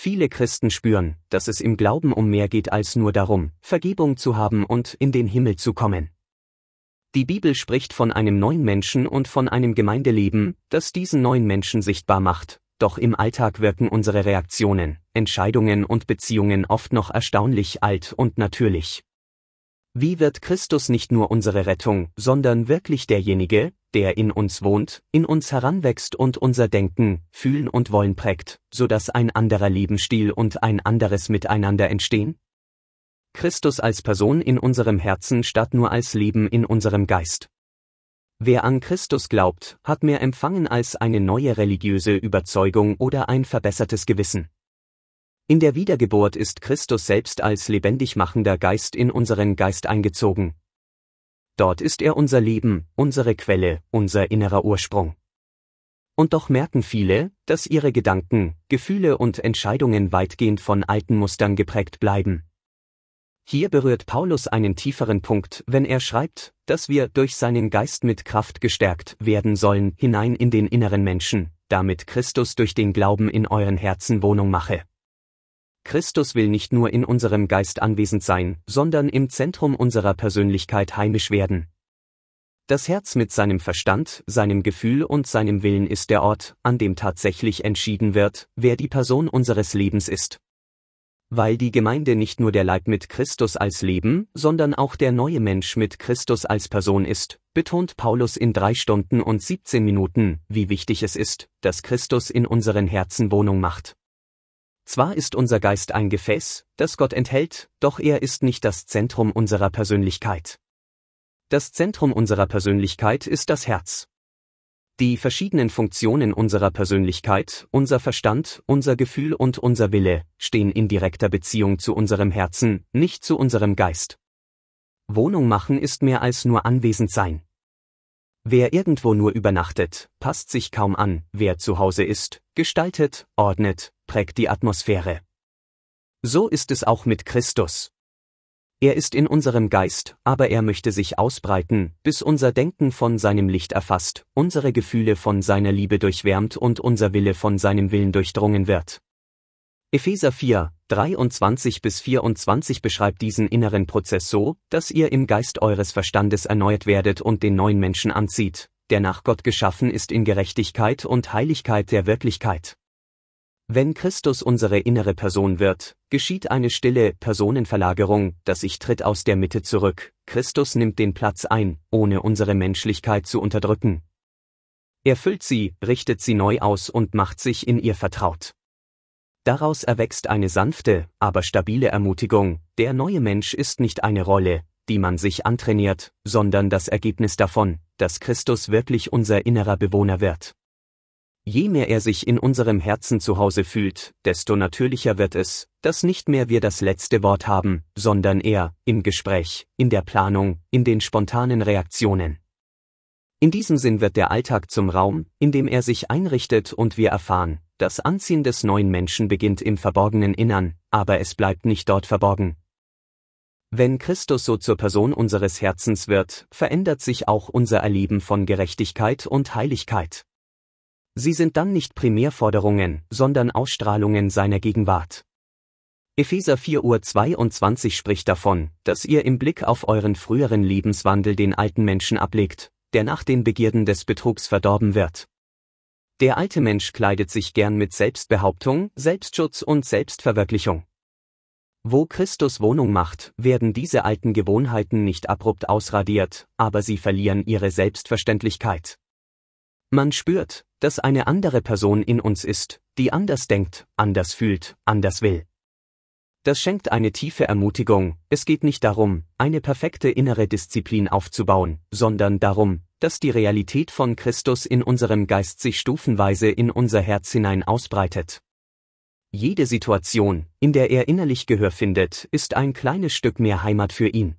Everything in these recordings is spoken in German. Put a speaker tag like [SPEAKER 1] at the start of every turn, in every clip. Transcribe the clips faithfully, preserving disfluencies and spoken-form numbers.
[SPEAKER 1] Viele Christen spüren, dass es im Glauben um mehr geht als nur darum, Vergebung zu haben und in den Himmel zu kommen. Die Bibel spricht von einem neuen Menschen und von einem Gemeindeleben, das diesen neuen Menschen sichtbar macht, doch im Alltag wirken unsere Reaktionen, Entscheidungen und Beziehungen oft noch erstaunlich alt und natürlich. Wie wird Christus nicht nur unsere Rettung, sondern wirklich derjenige, der in uns wohnt, in uns heranwächst und unser Denken, Fühlen und Wollen prägt, sodass ein anderer Lebensstil und ein anderes Miteinander entstehen? Christus als Person in unserem Herzen statt nur als Leben in unserem Geist. Wer an Christus glaubt, hat mehr empfangen als eine neue religiöse Überzeugung oder ein verbessertes Gewissen. In der Wiedergeburt ist Christus selbst als lebendig machender Geist in unseren Geist eingezogen. Dort ist er unser Leben, unsere Quelle, unser innerer Ursprung. Und doch merken viele, dass ihre Gedanken, Gefühle und Entscheidungen weitgehend von alten Mustern geprägt bleiben. Hier berührt Paulus einen tieferen Punkt, wenn er schreibt, dass wir durch seinen Geist mit Kraft gestärkt werden sollen, hinein in den inneren Menschen, damit Christus durch den Glauben in euren Herzen Wohnung mache. Christus will nicht nur in unserem Geist anwesend sein, sondern im Zentrum unserer Persönlichkeit heimisch werden. Das Herz mit seinem Verstand, seinem Gefühl und seinem Willen ist der Ort, an dem tatsächlich entschieden wird, wer die Person unseres Lebens ist. Weil die Gemeinde nicht nur der Leib mit Christus als Leben, sondern auch der neue Mensch mit Christus als Person ist, betont Paulus in drei Stunden und siebzehn Minuten, wie wichtig es ist, dass Christus in unseren Herzen Wohnung macht. Zwar ist unser Geist ein Gefäß, das Gott enthält, doch er ist nicht das Zentrum unserer Persönlichkeit. Das Zentrum unserer Persönlichkeit ist das Herz. Die verschiedenen Funktionen unserer Persönlichkeit, unser Verstand, unser Gefühl und unser Wille, stehen in direkter Beziehung zu unserem Herzen, nicht zu unserem Geist. Wohnung machen ist mehr als nur anwesend sein. Wer irgendwo nur übernachtet, passt sich kaum an, wer zu Hause ist, gestaltet, ordnet, prägt die Atmosphäre. So ist es auch mit Christus. Er ist in unserem Geist, aber er möchte sich ausbreiten, bis unser Denken von seinem Licht erfasst, unsere Gefühle von seiner Liebe durchwärmt und unser Wille von seinem Willen durchdrungen wird. Epheser vier, dreiundzwanzig bis vierundzwanzig beschreibt diesen inneren Prozess so, dass ihr im Geist eures Verstandes erneuert werdet und den neuen Menschen anzieht, der nach Gott geschaffen ist in Gerechtigkeit und Heiligkeit der Wirklichkeit. Wenn Christus unsere innere Person wird, geschieht eine stille Personenverlagerung, das Ich tritt aus der Mitte zurück, Christus nimmt den Platz ein, ohne unsere Menschlichkeit zu unterdrücken. Er füllt sie, richtet sie neu aus und macht sich in ihr vertraut. Daraus erwächst eine sanfte, aber stabile Ermutigung, der neue Mensch ist nicht eine Rolle, die man sich antrainiert, sondern das Ergebnis davon, dass Christus wirklich unser innerer Bewohner wird. Je mehr er sich in unserem Herzen zu Hause fühlt, desto natürlicher wird es, dass nicht mehr wir das letzte Wort haben, sondern er, im Gespräch, in der Planung, in den spontanen Reaktionen. In diesem Sinn wird der Alltag zum Raum, in dem er sich einrichtet und wir erfahren, das Anziehen des neuen Menschen beginnt im verborgenen Innern, aber es bleibt nicht dort verborgen. Wenn Christus so zur Person unseres Herzens wird, verändert sich auch unser Erleben von Gerechtigkeit und Heiligkeit. Sie sind dann nicht Primärforderungen, sondern Ausstrahlungen seiner Gegenwart. Epheser vier zweiundzwanzig spricht davon, dass ihr im Blick auf euren früheren Lebenswandel den alten Menschen ablegt, der nach den Begierden des Betrugs verdorben wird. Der alte Mensch kleidet sich gern mit Selbstbehauptung, Selbstschutz und Selbstverwirklichung. Wo Christus Wohnung macht, werden diese alten Gewohnheiten nicht abrupt ausradiert, aber sie verlieren ihre Selbstverständlichkeit. Man spürt, dass eine andere Person in uns ist, die anders denkt, anders fühlt, anders will. Das schenkt eine tiefe Ermutigung. Es geht nicht darum, eine perfekte innere Disziplin aufzubauen, sondern darum, dass die Realität von Christus in unserem Geist sich stufenweise in unser Herz hinein ausbreitet. Jede Situation, in der er innerlich Gehör findet, ist ein kleines Stück mehr Heimat für ihn.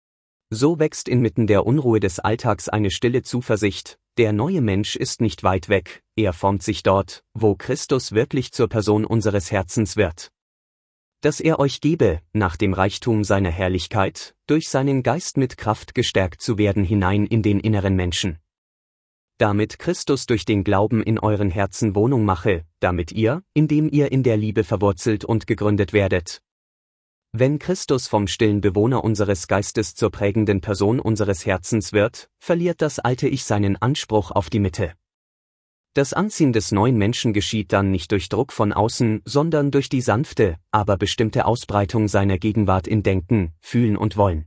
[SPEAKER 1] So wächst inmitten der Unruhe des Alltags eine stille Zuversicht, der neue Mensch ist nicht weit weg, er formt sich dort, wo Christus wirklich zur Person unseres Herzens wird. Dass er euch gebe, nach dem Reichtum seiner Herrlichkeit, durch seinen Geist mit Kraft gestärkt zu werden hinein in den inneren Menschen. damit Christus durch den Glauben in euren Herzen Wohnung mache, damit ihr, indem ihr in der Liebe verwurzelt und gegründet werdet. Wenn Christus vom stillen Bewohner unseres Geistes zur prägenden Person unseres Herzens wird, verliert das alte Ich seinen Anspruch auf die Mitte. Das Anziehen des neuen Menschen geschieht dann nicht durch Druck von außen, sondern durch die sanfte, aber bestimmte Ausbreitung seiner Gegenwart in Denken, Fühlen und Wollen.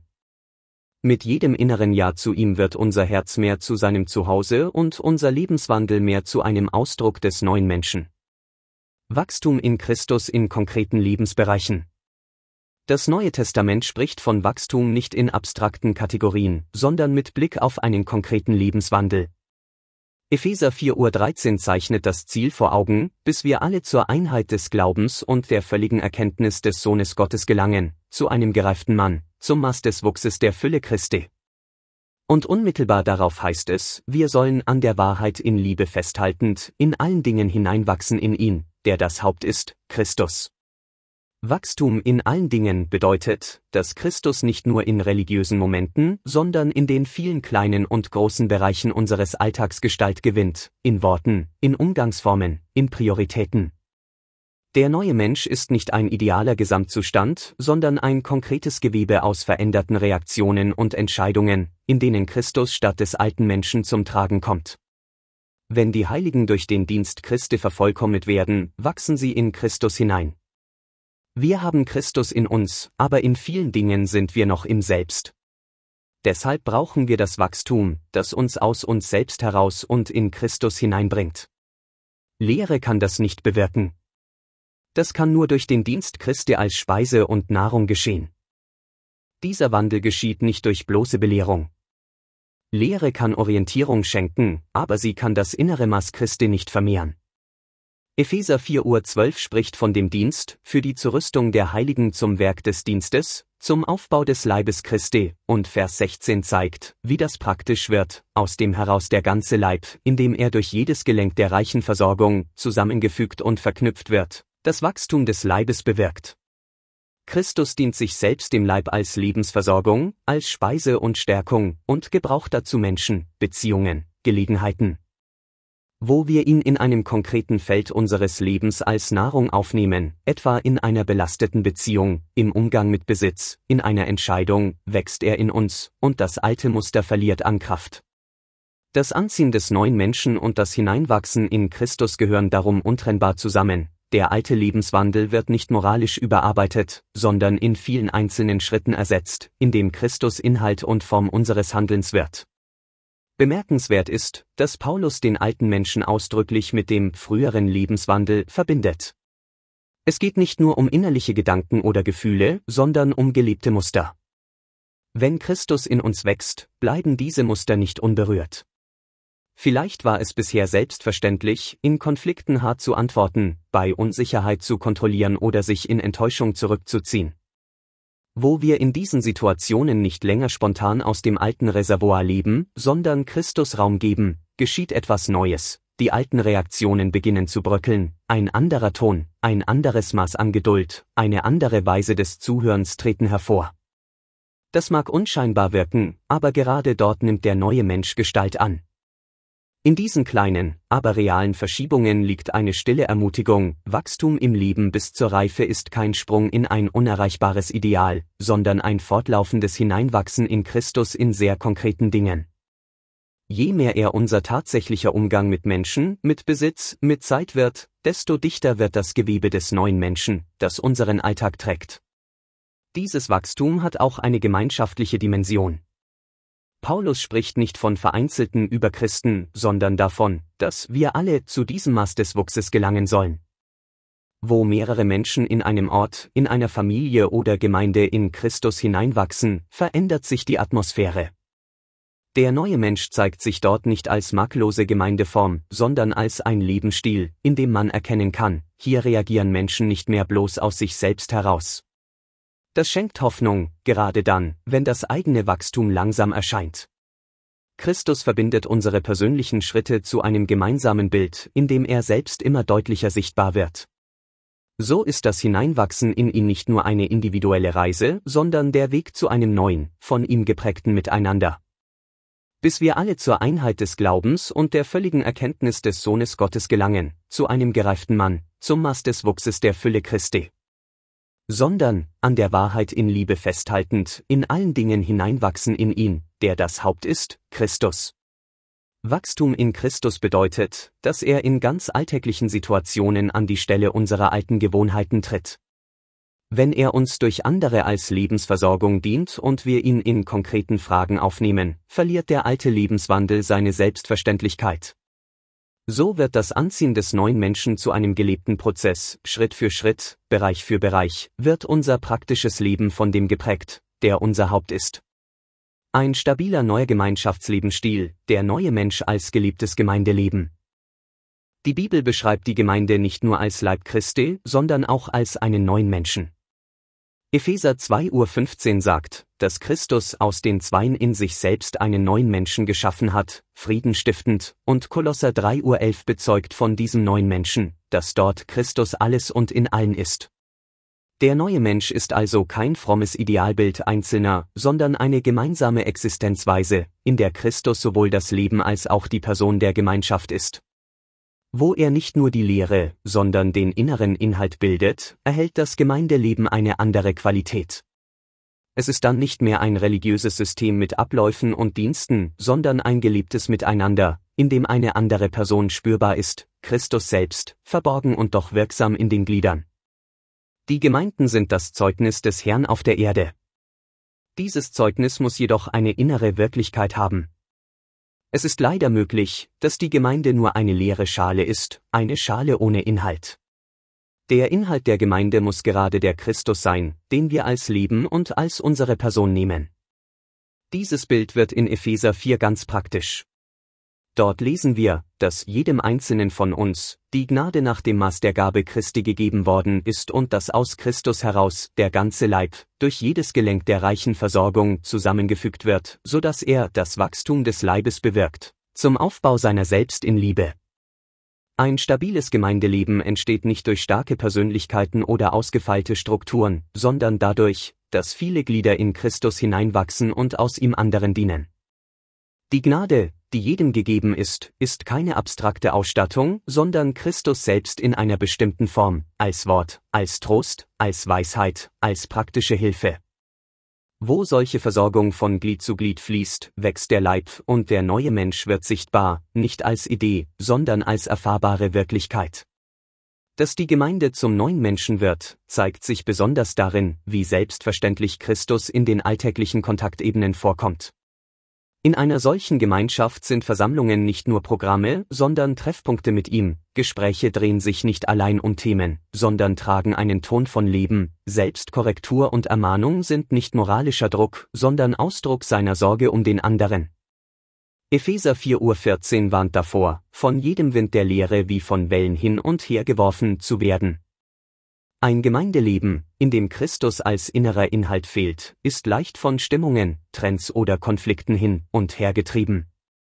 [SPEAKER 1] Mit jedem inneren Ja zu ihm wird unser Herz mehr zu seinem Zuhause und unser Lebenswandel mehr zu einem Ausdruck des neuen Menschen. Wachstum in Christus in konkreten Lebensbereichen. Das Neue Testament spricht von Wachstum nicht in abstrakten Kategorien, sondern mit Blick auf einen konkreten Lebenswandel. Epheser vier Uhr dreizehn zeichnet das Ziel vor Augen, bis wir alle zur Einheit des Glaubens und der völligen Erkenntnis des Sohnes Gottes gelangen, zu einem gereiften Mann, zum Maß des Wuchses der Fülle Christi. Und unmittelbar darauf heißt es, wir sollen an der Wahrheit in Liebe festhaltend, in allen Dingen hineinwachsen in ihn, der das Haupt ist, Christus. Wachstum in allen Dingen bedeutet, dass Christus nicht nur in religiösen Momenten, sondern in den vielen kleinen und großen Bereichen unseres Alltags Gestalt gewinnt, in Worten, in Umgangsformen, in Prioritäten. Der neue Mensch ist nicht ein idealer Gesamtzustand, sondern ein konkretes Gewebe aus veränderten Reaktionen und Entscheidungen, in denen Christus statt des alten Menschen zum Tragen kommt. Wenn die Heiligen durch den Dienst Christi vervollkommnet werden, wachsen sie in Christus hinein. Wir haben Christus in uns, aber in vielen Dingen sind wir noch im Selbst. Deshalb brauchen wir das Wachstum, das uns aus uns selbst heraus und in Christus hineinbringt. Lehre kann das nicht bewirken. Das kann nur durch den Dienst Christi als Speise und Nahrung geschehen. Dieser Wandel geschieht nicht durch bloße Belehrung. Lehre kann Orientierung schenken, aber sie kann das innere Maß Christi nicht vermehren. Epheser vier Uhr zwölf spricht von dem Dienst, für die Zurüstung der Heiligen zum Werk des Dienstes, zum Aufbau des Leibes Christi, und Vers sechzehn zeigt, wie das praktisch wird, aus dem heraus der ganze Leib, indem er durch jedes Gelenk der reichen Versorgung, zusammengefügt und verknüpft wird, das Wachstum des Leibes bewirkt. Christus dient sich selbst dem Leib als Lebensversorgung, als Speise und Stärkung, und gebraucht dazu Menschen, Beziehungen, Gelegenheiten. Wo wir ihn in einem konkreten Feld unseres Lebens als Nahrung aufnehmen, etwa in einer belasteten Beziehung, im Umgang mit Besitz, in einer Entscheidung, wächst er in uns, und das alte Muster verliert an Kraft. Das Anziehen des neuen Menschen und das Hineinwachsen in Christus gehören darum untrennbar zusammen. Der alte Lebenswandel wird nicht moralisch überarbeitet, sondern in vielen einzelnen Schritten ersetzt, indem Christus Inhalt und Form unseres Handelns wird. Bemerkenswert ist, dass Paulus den alten Menschen ausdrücklich mit dem früheren Lebenswandel verbindet. Es geht nicht nur um innerliche Gedanken oder Gefühle, sondern um gelebte Muster. Wenn Christus in uns wächst, bleiben diese Muster nicht unberührt. Vielleicht war es bisher selbstverständlich, in Konflikten hart zu antworten, bei Unsicherheit zu kontrollieren oder sich in Enttäuschung zurückzuziehen. Wo wir in diesen Situationen nicht länger spontan aus dem alten Reservoir leben, sondern Christus Raum geben, geschieht etwas Neues, die alten Reaktionen beginnen zu bröckeln, ein anderer Ton, ein anderes Maß an Geduld, eine andere Weise des Zuhörens treten hervor. Das mag unscheinbar wirken, aber gerade dort nimmt der neue Mensch Gestalt an. In diesen kleinen, aber realen Verschiebungen liegt eine stille Ermutigung, Wachstum im Leben bis zur Reife ist kein Sprung in ein unerreichbares Ideal, sondern ein fortlaufendes Hineinwachsen in Christus in sehr konkreten Dingen. Je mehr er unser tatsächlicher Umgang mit Menschen, mit Besitz, mit Zeit wird, desto dichter wird das Gewebe des neuen Menschen, das unseren Alltag trägt. Dieses Wachstum hat auch eine gemeinschaftliche Dimension. Paulus spricht nicht von vereinzelten Überchristen, sondern davon, dass wir alle zu diesem Maß des Wuchses gelangen sollen. Wo mehrere Menschen in einem Ort, in einer Familie oder Gemeinde in Christus hineinwachsen, verändert sich die Atmosphäre. Der neue Mensch zeigt sich dort nicht als makellose Gemeindeform, sondern als ein Lebensstil, in dem man erkennen kann, hier reagieren Menschen nicht mehr bloß aus sich selbst heraus. Das schenkt Hoffnung, gerade dann, wenn das eigene Wachstum langsam erscheint. Christus verbindet unsere persönlichen Schritte zu einem gemeinsamen Bild, in dem er selbst immer deutlicher sichtbar wird. So ist das Hineinwachsen in ihn nicht nur eine individuelle Reise, sondern der Weg zu einem neuen, von ihm geprägten Miteinander. bis wir alle zur Einheit des Glaubens und der völligen Erkenntnis des Sohnes Gottes gelangen, zu einem gereiften Mann, zum Maß des Wuchses der Fülle Christi. Sondern, an der Wahrheit in Liebe festhaltend, in allen Dingen hineinwachsen in ihn, der das Haupt ist, Christus. Wachstum in Christus bedeutet, dass er in ganz alltäglichen Situationen an die Stelle unserer alten Gewohnheiten tritt. Wenn er uns durch andere als Lebensversorgung dient und wir ihn in konkreten Fragen aufnehmen, verliert der alte Lebenswandel seine Selbstverständlichkeit. So wird das Anziehen des neuen Menschen zu einem gelebten Prozess, Schritt für Schritt, Bereich für Bereich, wird unser praktisches Leben von dem geprägt, der unser Haupt ist. Ein stabiler neuer Gemeinschaftslebenstil, der neue Mensch als geliebtes Gemeindeleben. Die Bibel beschreibt die Gemeinde nicht nur als Leib Christi, sondern auch als einen neuen Menschen. Epheser zwei fünfzehn sagt, dass Christus aus den Zweien in sich selbst einen neuen Menschen geschaffen hat, Frieden stiftend, und Kolosser drei elf bezeugt von diesem neuen Menschen, dass dort Christus alles und in allen ist. Der neue Mensch ist also kein frommes Idealbild Einzelner, sondern eine gemeinsame Existenzweise, in der Christus sowohl das Leben als auch die Person der Gemeinschaft ist. Wo er nicht nur die Lehre, sondern den inneren Inhalt bildet, erhält das Gemeindeleben eine andere Qualität. Es ist dann nicht mehr ein religiöses System mit Abläufen und Diensten, sondern ein gelebtes Miteinander, in dem eine andere Person spürbar ist, Christus selbst, verborgen und doch wirksam in den Gliedern. Die Gemeinden sind das Zeugnis des Herrn auf der Erde. Dieses Zeugnis muss jedoch eine innere Wirklichkeit haben. Es ist leider möglich, dass die Gemeinde nur eine leere Schale ist, eine Schale ohne Inhalt. Der Inhalt der Gemeinde muss gerade der Christus sein, den wir als Leben und als unsere Person nehmen. Dieses Bild wird in Epheser vier ganz praktisch. Dort lesen wir, dass jedem Einzelnen von uns die Gnade nach dem Maß der Gabe Christi gegeben worden ist und dass aus Christus heraus der ganze Leib durch jedes Gelenk der reichen Versorgung zusammengefügt wird, so dass er das Wachstum des Leibes bewirkt, zum Aufbau seiner selbst in Liebe. Ein stabiles Gemeindeleben entsteht nicht durch starke Persönlichkeiten oder ausgefeilte Strukturen, sondern dadurch, dass viele Glieder in Christus hineinwachsen und aus ihm anderen dienen. Die Gnade, die jedem gegeben ist, ist keine abstrakte Ausstattung, sondern Christus selbst in einer bestimmten Form, als Wort, als Trost, als Weisheit, als praktische Hilfe. Wo solche Versorgung von Glied zu Glied fließt, wächst der Leib und der neue Mensch wird sichtbar, nicht als Idee, sondern als erfahrbare Wirklichkeit. Dass die Gemeinde zum neuen Menschen wird, zeigt sich besonders darin, wie selbstverständlich Christus in den alltäglichen Kontaktebenen vorkommt. In einer solchen Gemeinschaft sind Versammlungen nicht nur Programme, sondern Treffpunkte mit ihm, Gespräche drehen sich nicht allein um Themen, sondern tragen einen Ton von Leben, Selbstkorrektur und Ermahnung sind nicht moralischer Druck, sondern Ausdruck seiner Sorge um den anderen. Epheser vier vierzehn warnt davor, von jedem Wind der Lehre wie von Wellen hin und her geworfen zu werden. Ein Gemeindeleben, in dem Christus als innerer Inhalt fehlt, ist leicht von Stimmungen, Trends oder Konflikten hin und her getrieben.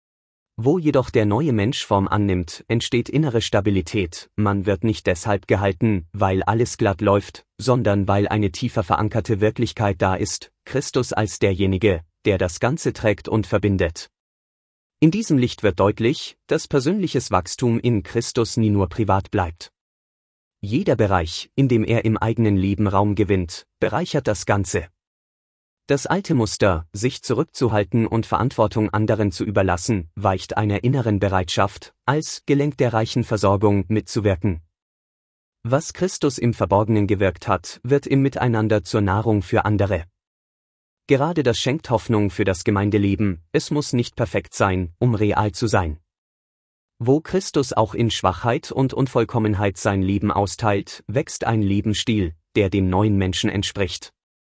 [SPEAKER 1] Wo jedoch der neue Mensch Form annimmt, entsteht innere Stabilität, man wird nicht deshalb gehalten, weil alles glatt läuft, sondern weil eine tiefer verankerte Wirklichkeit da ist, Christus als derjenige, der das Ganze trägt und verbindet. In diesem Licht wird deutlich, dass persönliches Wachstum in Christus nie nur privat bleibt. Jeder Bereich, in dem er im eigenen Leben Raum gewinnt, bereichert das Ganze. Das alte Muster, sich zurückzuhalten und Verantwortung anderen zu überlassen, weicht einer inneren Bereitschaft, als Gelenk der reichen Versorgung mitzuwirken. Was Christus im Verborgenen gewirkt hat, wird im Miteinander zur Nahrung für andere. Gerade das schenkt Hoffnung für das Gemeindeleben, es muss nicht perfekt sein, um real zu sein. Wo Christus auch in Schwachheit und Unvollkommenheit sein Leben austeilt, wächst ein Lebensstil, der dem neuen Menschen entspricht.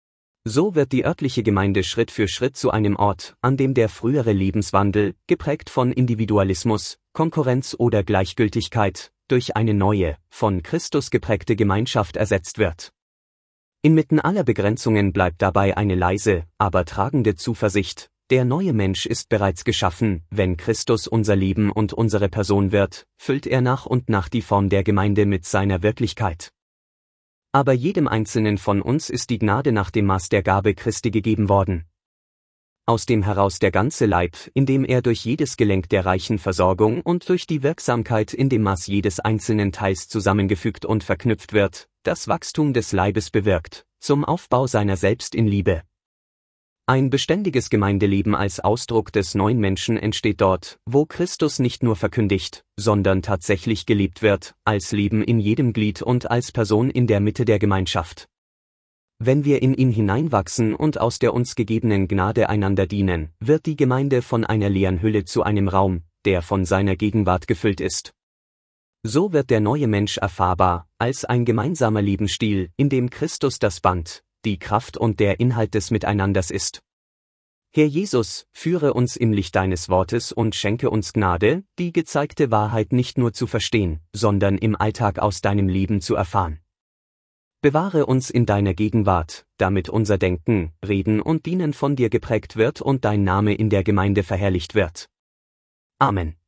[SPEAKER 1] So wird die örtliche Gemeinde Schritt für Schritt zu einem Ort, an dem der frühere Lebenswandel, geprägt von Individualismus, Konkurrenz oder Gleichgültigkeit, durch eine neue, von Christus geprägte Gemeinschaft ersetzt wird. Inmitten aller Begrenzungen bleibt dabei eine leise, aber tragende Zuversicht. Der neue Mensch ist bereits geschaffen, wenn Christus unser Leben und unsere Person wird, füllt er nach und nach die Form der Gemeinde mit seiner Wirklichkeit. Aber jedem Einzelnen von uns ist die Gnade nach dem Maß der Gabe Christi gegeben worden. aus dem heraus der ganze Leib, indem er durch jedes Gelenk der reichen Versorgung und durch die Wirksamkeit in dem Maß jedes einzelnen Teils zusammengefügt und verknüpft wird, das Wachstum des Leibes bewirkt, zum Aufbau seiner selbst in Liebe. Ein beständiges Gemeindeleben als Ausdruck des neuen Menschen entsteht dort, wo Christus nicht nur verkündigt, sondern tatsächlich gelebt wird, als Leben in jedem Glied und als Person in der Mitte der Gemeinschaft. Wenn wir in ihn hineinwachsen und aus der uns gegebenen Gnade einander dienen, wird die Gemeinde von einer leeren Hülle zu einem Raum, der von seiner Gegenwart gefüllt ist. So wird der neue Mensch erfahrbar, als ein gemeinsamer Lebensstil, in dem Christus das Band, die Kraft und der Inhalt des Miteinanders ist. Herr Jesus, führe uns im Licht deines Wortes und schenke uns Gnade, die gezeigte Wahrheit nicht nur zu verstehen, sondern im Alltag aus deinem Leben zu erfahren. Bewahre uns in deiner Gegenwart, damit unser Denken, Reden und Dienen von dir geprägt wird und dein Name in der Gemeinde verherrlicht wird. Amen.